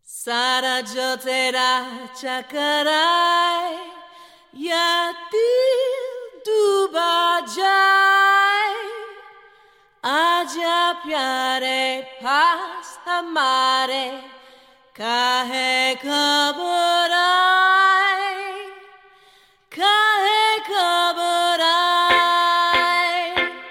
सारा जो तेरा चक्कर आए या दिल डूबा जाए, आजा प्यारे पास हमारे, काहे घबराए, काहे घबराए।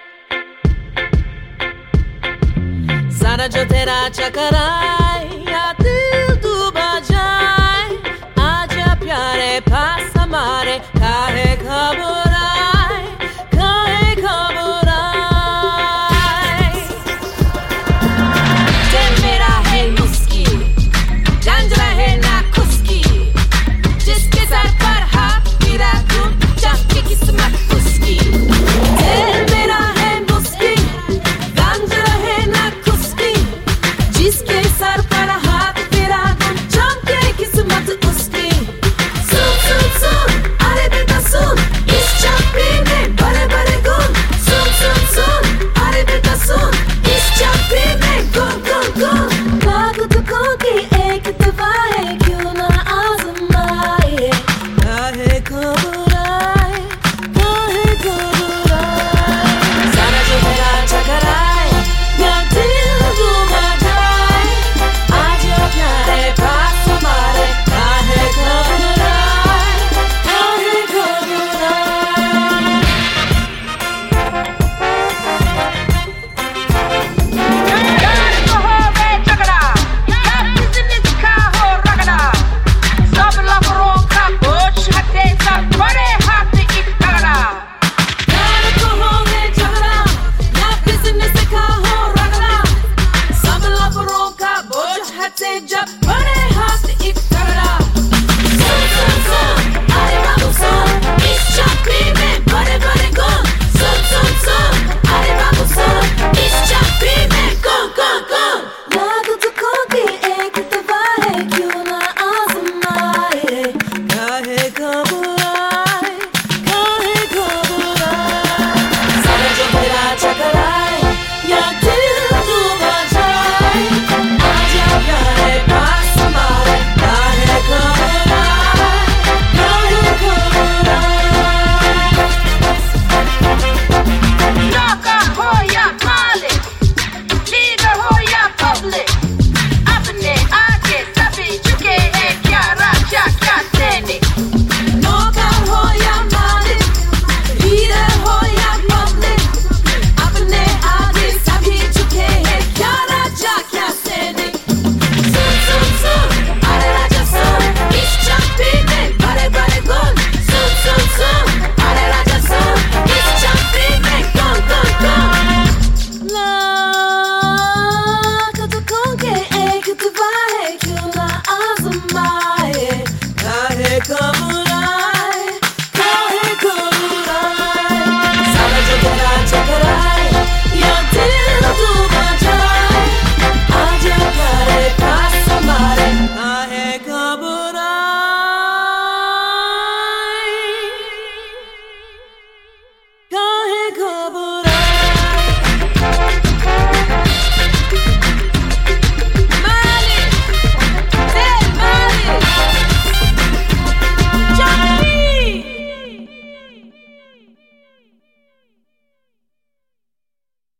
सारा जो तेरा चक्कर आए या दिल डूबा जाए, आजा प्यारे पास हमारे, काहे घबराए, काहे घबराए। दिल मेरा है उसकी, झांझरा है ना खुशकी, जिसके सर पर हाथ गिरा दूं, चाहती किस्मत उसकी। दिल मेरा है उसकी, झांझरा है ना खुशकी, जिसके सर पर हाथ गिरा दूं, चाहती किस्मत उसकी। सुन सुन सुन, अरे बेटा सुन, इस चापी में बड़े बड़े गुण। सुन सुन सुन, अरे बेटा सुन, इस चापी में गुण गुण गुण। बागुतों की एक दवा है, क्यों ना आजमाए, काहे घबराए, काहे घबराए। सारा जो तेरा चक्कर आए या दिल डूबा जाए, आजा प्यारे पास हमारे, काहे घबराए, काहे घबराए। यार को हो गए झगड़ा, या बिजनेस का हो रगड़ा, सब लफड़ों का बोझ हटे जब बड़े